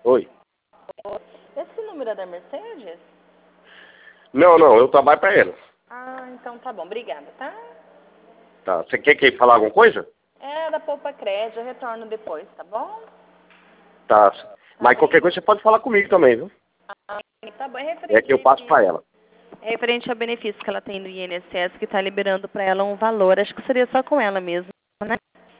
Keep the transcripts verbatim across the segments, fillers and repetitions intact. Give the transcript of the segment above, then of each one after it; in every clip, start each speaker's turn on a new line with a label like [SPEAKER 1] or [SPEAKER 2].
[SPEAKER 1] Oi.
[SPEAKER 2] Esse número é da Mercedes?
[SPEAKER 1] Não, não, eu trabalho pra ela.
[SPEAKER 2] Ah, então tá bom. Obrigada, tá?
[SPEAKER 1] Tá. Você quer que falar alguma coisa?
[SPEAKER 2] É da Poupa Crédito, eu retorno depois, tá bom?
[SPEAKER 1] Tá.
[SPEAKER 2] Tá
[SPEAKER 1] Mas
[SPEAKER 2] bem?
[SPEAKER 1] qualquer coisa você pode falar comigo também, viu?
[SPEAKER 2] Ah, tá bom. É
[SPEAKER 1] É que
[SPEAKER 2] referente,
[SPEAKER 1] eu passo pra ela.
[SPEAKER 2] é referente ao benefício que ela tem do I N S S, que tá liberando pra ela um valor. Acho que seria só com ela mesmo, né?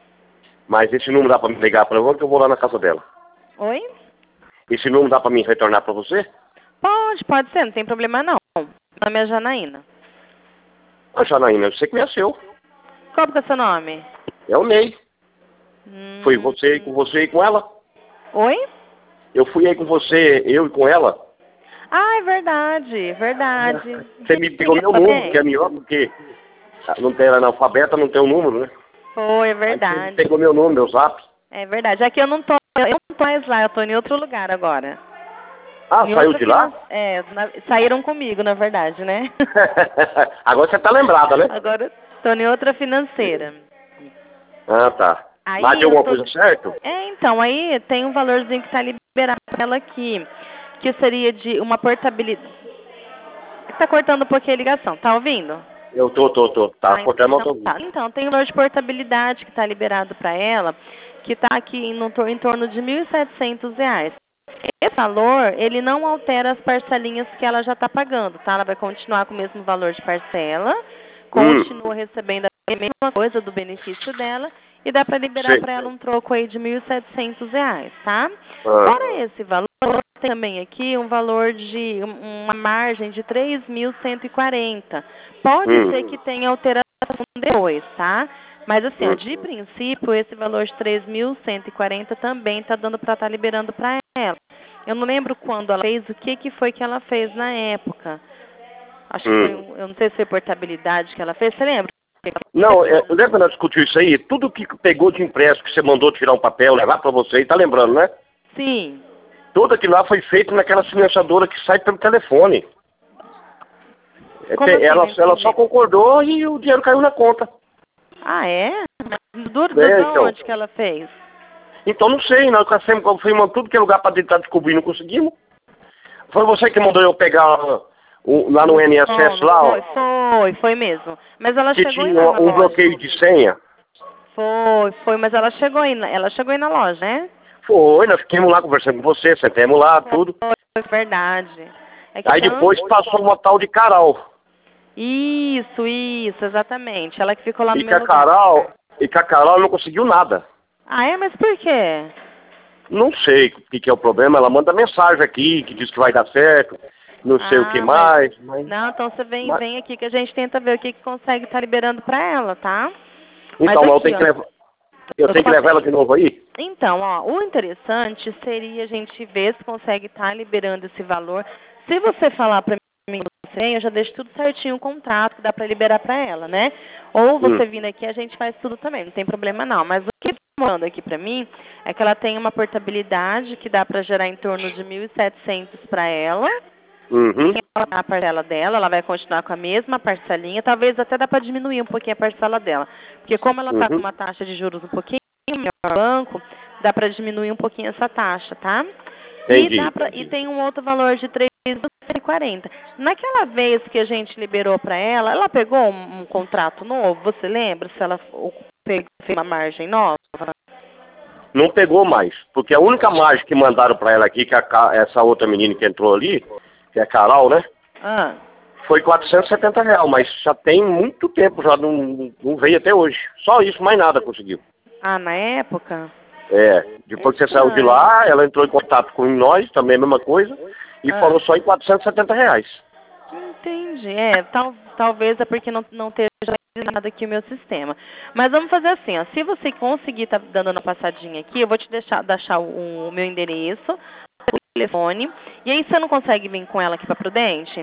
[SPEAKER 1] Mas esse número dá pra me ligar pra ela que eu vou lá na casa dela.
[SPEAKER 2] Oi?
[SPEAKER 1] Esse número dá pra mim retornar pra você?
[SPEAKER 2] Pode, pode ser, não tem problema não. Meu nome é Janaína.
[SPEAKER 1] Ah, Janaína, eu sei que é seu.
[SPEAKER 2] Qual que é o seu nome?
[SPEAKER 1] É o Ney. Foi
[SPEAKER 2] Hum...
[SPEAKER 1] você com você e com ela?
[SPEAKER 2] Oi?
[SPEAKER 1] Eu fui aí com você, eu e com ela.
[SPEAKER 2] Ah, é verdade, verdade.
[SPEAKER 1] Você me pegou meu número, que é melhor, porque não tem analfabeta, não tem o um número, né?
[SPEAKER 2] Foi, é
[SPEAKER 1] Aí você
[SPEAKER 2] verdade.
[SPEAKER 1] pegou meu número, meu zap.
[SPEAKER 2] É verdade. É que eu não tô, eu não tô mais lá, eu tô em outro lugar agora.
[SPEAKER 1] Ah,
[SPEAKER 2] Em
[SPEAKER 1] saiu
[SPEAKER 2] outra
[SPEAKER 1] de lá?
[SPEAKER 2] finan... É, na... saíram comigo, na verdade, né?
[SPEAKER 1] Agora você tá lembrada, né?
[SPEAKER 2] Agora tô em outra financeira.
[SPEAKER 1] Ah, tá. Mas
[SPEAKER 2] Aí
[SPEAKER 1] deu
[SPEAKER 2] eu
[SPEAKER 1] alguma
[SPEAKER 2] tô.
[SPEAKER 1] coisa certo?
[SPEAKER 2] É, então, aí tem um valorzinho que tá liberado pra ela aqui, que seria de uma portabilidade. Tá cortando um pouquinho a ligação, tá ouvindo?
[SPEAKER 1] Eu tô, tô, tô. Tá
[SPEAKER 2] Ah,
[SPEAKER 1] cortando, mas
[SPEAKER 2] então
[SPEAKER 1] tô ouvindo.
[SPEAKER 2] tá. Então, tem um valor de portabilidade que está liberado para ela, que está aqui no, tor- em torno de mil e setecentos reais. Esse valor, ele não altera as parcelinhas que ela já está pagando, tá? Ela vai continuar com o mesmo valor de parcela,
[SPEAKER 1] Hum,
[SPEAKER 2] continua recebendo a mesma coisa do benefício dela e dá para liberar
[SPEAKER 1] sei.
[SPEAKER 2] para ela um troco aí de mil e setecentos reais, tá?
[SPEAKER 1] Ah,
[SPEAKER 2] Fora esse valor, tem também aqui um valor de um- uma margem de três mil cento e quarenta. Pode
[SPEAKER 1] hum,
[SPEAKER 2] ser que tenha alteração depois, tá? Mas assim, ó,
[SPEAKER 1] hum.
[SPEAKER 2] de princípio, esse valor de três mil cento e quarenta também tá dando para estar liberando para ela. Eu não lembro quando ela fez, o que que foi que ela fez na época. Acho que foi,
[SPEAKER 1] Hum.
[SPEAKER 2] um, eu não sei se foi portabilidade que ela fez, você lembra?
[SPEAKER 1] Não, é, lembra que nós discutimos isso aí? Tudo que pegou de impresso, que você mandou tirar um papel, levar pra você, tá lembrando, né?
[SPEAKER 2] Sim.
[SPEAKER 1] Tudo aquilo lá foi feito naquela financiadora que sai pelo telefone. É,
[SPEAKER 2] Como
[SPEAKER 1] te-
[SPEAKER 2] assim? Não
[SPEAKER 1] Ela, ela só
[SPEAKER 2] entendi.
[SPEAKER 1] concordou e o dinheiro caiu na conta.
[SPEAKER 2] Ah, é? Do, do,
[SPEAKER 1] É,
[SPEAKER 2] de
[SPEAKER 1] então.
[SPEAKER 2] onde que ela fez?
[SPEAKER 1] Então não sei, nós sempre confirmamos tudo que é lugar pra tentar descobrir, não conseguimos. Foi você que mandou eu pegar o- lá no
[SPEAKER 2] O
[SPEAKER 1] N S S
[SPEAKER 2] som,
[SPEAKER 1] lá, ó,
[SPEAKER 2] foi, foi, foi mesmo. Mas ela
[SPEAKER 1] que
[SPEAKER 2] chegou aí
[SPEAKER 1] tinha
[SPEAKER 2] lá
[SPEAKER 1] um,
[SPEAKER 2] na
[SPEAKER 1] um
[SPEAKER 2] loja.
[SPEAKER 1] bloqueio de senha.
[SPEAKER 2] Foi, foi, mas ela chegou aí, na- ela chegou aí na loja, né?
[SPEAKER 1] Foi, nós ficamos lá conversando com você, sentamos lá, tudo.
[SPEAKER 2] Foi, foi verdade. É que
[SPEAKER 1] Aí
[SPEAKER 2] tanto...
[SPEAKER 1] depois passou uma tal de Carol.
[SPEAKER 2] Isso, isso, exatamente. Ela que ficou lá no
[SPEAKER 1] E que
[SPEAKER 2] meu
[SPEAKER 1] a
[SPEAKER 2] lugar.
[SPEAKER 1] Carol, e que a Carol não conseguiu nada.
[SPEAKER 2] Ah, é? Mas por quê?
[SPEAKER 1] Não sei o que, que é o problema, ela manda mensagem aqui, que diz que vai dar certo, não sei o que
[SPEAKER 2] Ah, mas...
[SPEAKER 1] mais, mas,
[SPEAKER 2] Não, então você vem,
[SPEAKER 1] mas-
[SPEAKER 2] vem aqui que a gente tenta ver o que, que consegue estar liberando pra ela, tá? Mas
[SPEAKER 1] então, mas eu
[SPEAKER 2] aqui,
[SPEAKER 1] tenho que
[SPEAKER 2] ó.
[SPEAKER 1] levar, eu
[SPEAKER 2] Eu
[SPEAKER 1] tenho que
[SPEAKER 2] só
[SPEAKER 1] levar ela
[SPEAKER 2] tenho...
[SPEAKER 1] de novo aí?
[SPEAKER 2] Então, ó, o interessante seria a gente ver se consegue estar liberando esse valor. Se você falar pra mim, você, eu já deixo tudo certinho o contrato que dá pra liberar pra ela, né? Ou
[SPEAKER 1] Hum,
[SPEAKER 2] você vindo aqui, a gente faz tudo também, não tem problema não. Mas o que tá falando aqui pra mim é que ela tem uma portabilidade que dá pra gerar em torno de mil e setecentos pra ela.
[SPEAKER 1] uhum,
[SPEAKER 2] A parcela dela, ela vai continuar com a mesma parcelinha, talvez até dá para diminuir um pouquinho a parcela dela. Porque como ela está com
[SPEAKER 1] uhum,
[SPEAKER 2] uma taxa de juros um pouquinho menor no banco, dá para diminuir um pouquinho essa taxa, tá? E dá
[SPEAKER 1] entendi.
[SPEAKER 2] pra, e tem um outro valor de três mil e quarenta. Naquela vez que a gente liberou para ela, ela pegou um, um contrato novo, você lembra se ela o- pegou uma margem nova?
[SPEAKER 1] Não pegou mais, porque a única margem que mandaram pra ela aqui, que a, Ca- essa outra menina que entrou ali, que é a Carol, né?
[SPEAKER 2] Ah,
[SPEAKER 1] Foi quatrocentos e setenta reais, mas já tem muito tempo, já não, não veio até hoje. Só isso, mais nada conseguiu.
[SPEAKER 2] ah, na época?
[SPEAKER 1] É, depois que você saiu de
[SPEAKER 2] Estranho.
[SPEAKER 1] lá, ela entrou em contato com nós, também a mesma coisa, e
[SPEAKER 2] Ah.
[SPEAKER 1] falou só em quatrocentos e setenta reais.
[SPEAKER 2] Entendi. É, tal, talvez é porque não, não esteja nada aqui o meu sistema. Mas vamos fazer assim, ó. Se você conseguir tá dando uma passadinha aqui, eu vou te deixar, deixar o, o meu endereço, o telefone. E aí você não consegue vir com ela aqui para Prudente?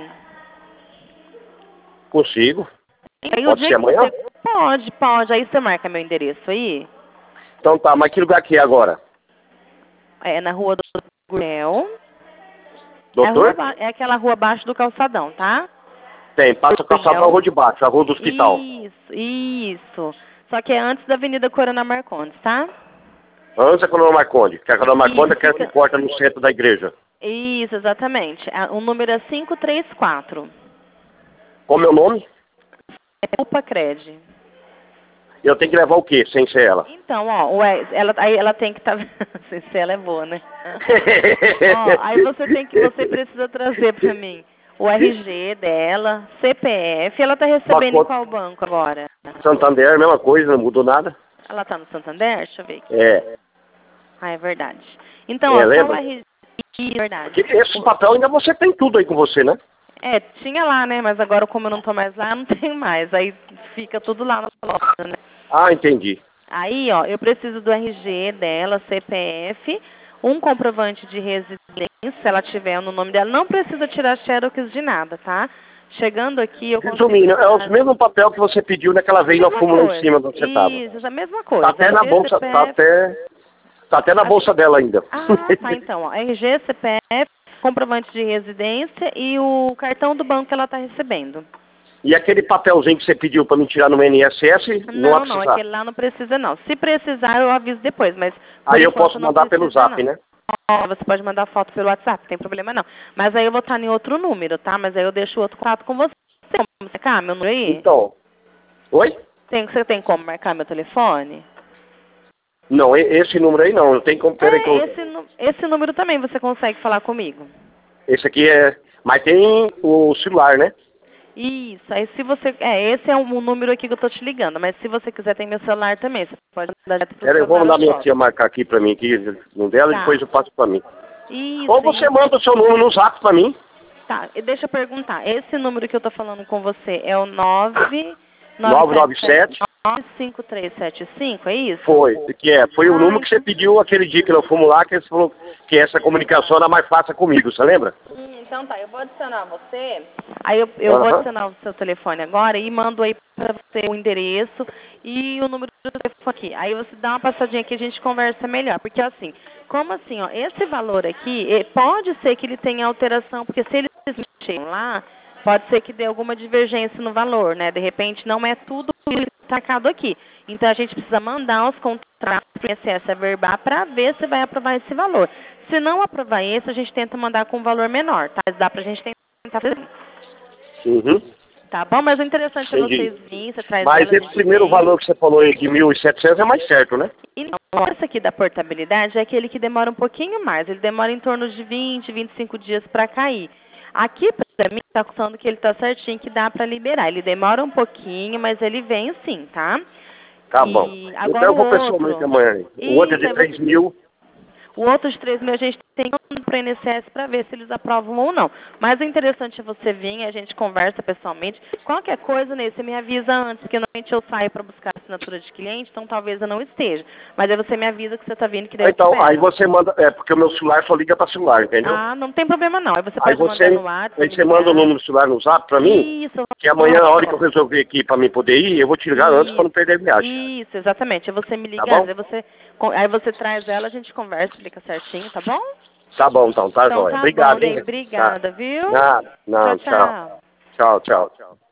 [SPEAKER 1] Consigo.
[SPEAKER 2] Aí o
[SPEAKER 1] Pode
[SPEAKER 2] dia
[SPEAKER 1] ser
[SPEAKER 2] que
[SPEAKER 1] amanhã?
[SPEAKER 2] você... Pode, pode. Aí você marca meu endereço aí.
[SPEAKER 1] Então tá, mas que lugar que é agora?
[SPEAKER 2] É na rua do Gurel. É, a rua,
[SPEAKER 1] Doutor?
[SPEAKER 2] ba- é aquela rua abaixo do calçadão, tá?
[SPEAKER 1] Tem, passa a calçada na rua de baixo, a rua do hospital.
[SPEAKER 2] Isso, isso. Só que é antes da Avenida Corona Marcondes, tá?
[SPEAKER 1] Antes é a Coronel Marconde, que a Coronel Marconde é aquela que
[SPEAKER 2] fica...
[SPEAKER 1] corta no centro da igreja.
[SPEAKER 2] Isso, exatamente. O número é cinco três quatro.
[SPEAKER 1] Qual é o meu nome?
[SPEAKER 2] É Upa Cred.
[SPEAKER 1] Eu tenho que levar o quê, sem ser ela?
[SPEAKER 2] Então, ó, ué, ela, aí ela tem que estar... Tá... sem ser ela é boa, né? Ó, aí você tem que... Você precisa trazer pra mim o R G dela, C P F. Ela tá recebendo
[SPEAKER 1] Uma
[SPEAKER 2] em qual banco agora?
[SPEAKER 1] Santander, mesma coisa, não mudou nada.
[SPEAKER 2] Ela tá no Santander? Deixa eu ver aqui.
[SPEAKER 1] É.
[SPEAKER 2] Ah, é verdade. Então,
[SPEAKER 1] É,
[SPEAKER 2] ó, só
[SPEAKER 1] lembra?
[SPEAKER 2] o R G... É verdade.
[SPEAKER 1] Porque esse papel ainda você tem tudo aí com você, né?
[SPEAKER 2] É, tinha lá, né? Mas agora, como eu não tô mais lá, não tem mais. Aí fica tudo lá na loja, né?
[SPEAKER 1] Ah, entendi.
[SPEAKER 2] Aí, ó, eu preciso do R G dela, C P F, um comprovante de residência, se ela tiver no nome dela. Não precisa tirar xerox de nada, tá? Chegando aqui, eu consigo...
[SPEAKER 1] Resumindo, é o mesmo papel que você pediu naquela vez no fumo lá em cima do você tava.
[SPEAKER 2] Isso, a mesma coisa.
[SPEAKER 1] Tá até na bolsa, tá até... Tá até na bolsa dela ainda.
[SPEAKER 2] Ah, tá, então, ó. R G, C P F, comprovante de residência e o cartão do banco que ela tá recebendo.
[SPEAKER 1] E aquele papelzinho que você pediu para me tirar no I N S S, não,
[SPEAKER 2] Não,
[SPEAKER 1] vai
[SPEAKER 2] não,
[SPEAKER 1] precisar?
[SPEAKER 2] aquele lá não precisa não. Se precisar, eu aviso depois, mas...
[SPEAKER 1] Aí eu posso mandar pelo zap,
[SPEAKER 2] não.
[SPEAKER 1] né?
[SPEAKER 2] Ó, você pode mandar foto pelo WhatsApp, não tem problema não. Mas aí eu vou estar em outro número, tá? Mas aí eu deixo outro contato com você. Tem como marcar meu número aí?
[SPEAKER 1] Então. Oi?
[SPEAKER 2] Tem, você tem como marcar meu telefone?
[SPEAKER 1] Não, esse número aí não. Eu tenho como... Peraí que eu...
[SPEAKER 2] esse, esse número também você consegue falar comigo.
[SPEAKER 1] Esse aqui é... Mas tem o celular, né?
[SPEAKER 2] Isso, aí se você... É, esse é um número aqui que eu tô te ligando, mas se você quiser tem meu celular também, você pode mandar direto pro
[SPEAKER 1] Peraí, eu vou mandar minha
[SPEAKER 2] foto.
[SPEAKER 1] tia marcar aqui pra mim, aqui no dela,
[SPEAKER 2] Tá.
[SPEAKER 1] e depois eu passo pra mim.
[SPEAKER 2] Isso,
[SPEAKER 1] Ou você
[SPEAKER 2] isso.
[SPEAKER 1] manda o seu número no zap pra mim.
[SPEAKER 2] Tá, e deixa eu perguntar, esse número que eu tô falando com você é o nove
[SPEAKER 1] nove nove sete
[SPEAKER 2] nove cinco três sete cinco, é isso?
[SPEAKER 1] Foi, que é, foi o
[SPEAKER 2] Ah,
[SPEAKER 1] número que você pediu aquele dia que nós fomos lá, que você falou que essa comunicação era mais fácil comigo, você lembra?
[SPEAKER 2] Hum, então tá, eu vou adicionar você, aí eu, eu
[SPEAKER 1] Uhum.
[SPEAKER 2] vou adicionar o seu telefone agora e mando aí pra você o endereço e o número do telefone aqui. Aí você dá uma passadinha aqui e a gente conversa melhor, porque assim, como assim, ó, esse valor aqui, eh, pode ser que ele tenha alteração, porque se eles mexerem lá, pode ser que dê alguma divergência no valor, né? De repente não é tudo tacado aqui. Então a gente precisa mandar os contratos para o I N S S averbar para ver se vai aprovar esse valor. Se não aprovar esse, a gente tenta mandar com um valor menor, tá? Dá pra gente tentar fazer.
[SPEAKER 1] Uhum.
[SPEAKER 2] Tá bom? Mas o interessante
[SPEAKER 1] Entendi.
[SPEAKER 2] é vocês virem, você traz
[SPEAKER 1] Mas
[SPEAKER 2] elas
[SPEAKER 1] esse
[SPEAKER 2] de
[SPEAKER 1] primeiro
[SPEAKER 2] bem.
[SPEAKER 1] valor que você falou aí de mil e setecentos é mais certo, né?
[SPEAKER 2] E não, esse aqui da portabilidade é aquele que demora um pouquinho mais. Ele demora em torno de vinte, vinte e cinco dias para cair. Aqui, pra mim, tá custando que ele tá certinho, que dá para liberar. Ele demora um pouquinho, mas ele vem sim, tá?
[SPEAKER 1] Tá
[SPEAKER 2] E
[SPEAKER 1] bom.
[SPEAKER 2] agora
[SPEAKER 1] Então eu vou
[SPEAKER 2] o
[SPEAKER 1] pessoalmente
[SPEAKER 2] outro.
[SPEAKER 1] amanhã. O outro é
[SPEAKER 2] Isso,
[SPEAKER 1] de
[SPEAKER 2] aí
[SPEAKER 1] três
[SPEAKER 2] você-
[SPEAKER 1] mil.
[SPEAKER 2] O outro de três mil a gente tem para o I N S S para ver se eles aprovam ou não. Mas o interessante é você vir, a gente conversa pessoalmente. Qualquer coisa, né, você me avisa antes, porque normalmente eu saio para buscar a assinatura de cliente, então talvez eu não esteja. Mas aí você me avisa que você está vindo, que daí eu te
[SPEAKER 1] Então,
[SPEAKER 2] pego.
[SPEAKER 1] aí você manda... É, porque o meu celular só liga para celular, entendeu?
[SPEAKER 2] Ah, não tem problema não. Aí você
[SPEAKER 1] Aí
[SPEAKER 2] pode
[SPEAKER 1] você,
[SPEAKER 2] mandar no WhatsApp.
[SPEAKER 1] aí você manda o número do celular no zap pra mim,
[SPEAKER 2] Isso.
[SPEAKER 1] que amanhã, a hora que eu resolver aqui pra mim poder ir, eu vou te ligar antes pra não perder a viagem.
[SPEAKER 2] Isso, exatamente. Aí você me liga,
[SPEAKER 1] Tá bom?
[SPEAKER 2] aí você, aí você traz ela, a gente conversa, explica certinho, tá bom?
[SPEAKER 1] Tá bom, então, tá,
[SPEAKER 2] Então
[SPEAKER 1] joia.
[SPEAKER 2] tá
[SPEAKER 1] Obrigado,
[SPEAKER 2] bom,
[SPEAKER 1] hein?
[SPEAKER 2] Ney. Obrigada,
[SPEAKER 1] Tá.
[SPEAKER 2] viu?
[SPEAKER 1] Nada, não,
[SPEAKER 2] Tchau, tchau.
[SPEAKER 1] tchau. Tchau, tchau, tchau.